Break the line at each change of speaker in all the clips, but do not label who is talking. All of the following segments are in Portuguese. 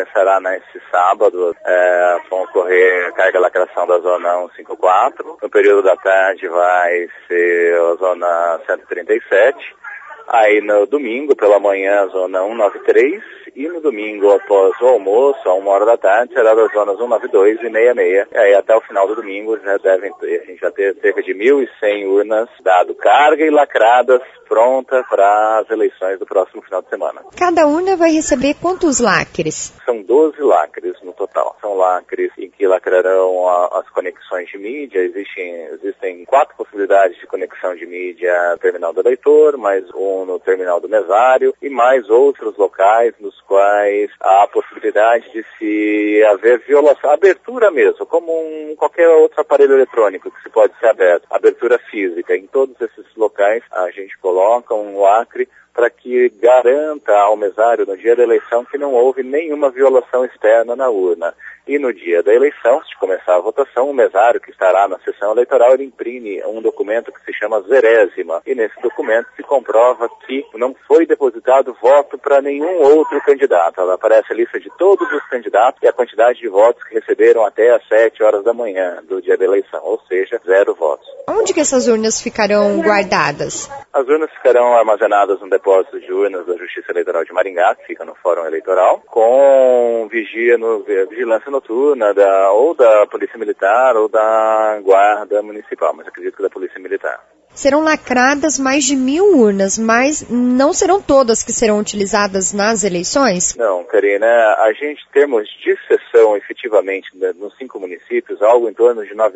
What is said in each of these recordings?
começará nesse sábado, vão ocorrer carga e lacração da zona 154. No período da tarde vai ser a zona 137. Aí no domingo, pela manhã, a zona 193, e no domingo, após o almoço, a 1h da tarde, será das zonas 192 e 66. E aí até o final do domingo, a gente já ter cerca de 1.100 urnas dado carga e lacradas, pronta para as eleições do próximo final de semana.
Cada urna vai receber quantos lacres?
São 12 lacres no total. São lacres em que lacrarão as conexões de mídia. Existem 4 possibilidades de conexão de mídia no terminal do eleitor, mais um no terminal do mesário e mais outros locais nos quais há a possibilidade de se haver violação, abertura mesmo, como qualquer outro aparelho eletrônico que se pode ser aberto, abertura física. Em todos esses locais a gente coloca um lacre para que garanta ao mesário no dia da eleição que não houve nenhuma violação externa na urna. E no dia da eleição, se começar a votação, o mesário que estará na sessão eleitoral, ele imprime um documento que se chama zerésima. E nesse documento se comprova que não foi depositado voto para nenhum outro candidato. Ela aparece a lista de todos os candidatos e a quantidade de votos que receberam até às 7 horas da manhã do dia da eleição, ou seja, 0 votos.
Onde que essas urnas ficarão guardadas?
As urnas ficarão armazenadas no depósito de urnas da Justiça Eleitoral de Maringá, que fica no Fórum Eleitoral, com vigilância noturna ou da Polícia Militar ou da Guarda Municipal, mas acredito que da Polícia Militar.
Serão lacradas mais de 1.000 urnas, mas não serão todas que serão utilizadas nas eleições?
Não, Karina, a gente temos de sessão efetivamente nos 5 municípios algo em torno de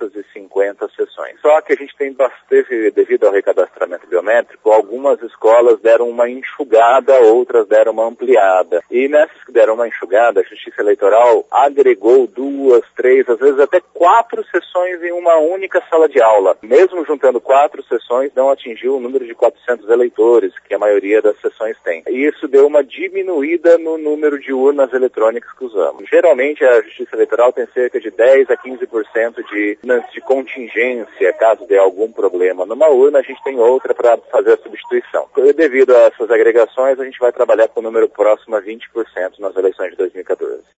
950 sessões. Só que a gente tem devido ao recadastramento biométrico, algumas escolas deram uma enxugada, outras deram uma ampliada. E nessas que deram uma enxugada, a Justiça Eleitoral agregou 2, 3, às vezes até 4 sessões em uma única sala de aula. Mesmo juntando 4 sessões, não atingiu o número de 400 eleitores, que a maioria das sessões tem. E isso deu uma diminuída no número de urnas eletrônicas que usamos. Geralmente a Justiça Eleitoral tem cerca de 10 a 15% de contingência, caso dê algum problema numa urna, a gente tem outra para fazer a substituição. E devido a essas agregações, a gente vai trabalhar com um número próximo a 20% nas eleições de 2014.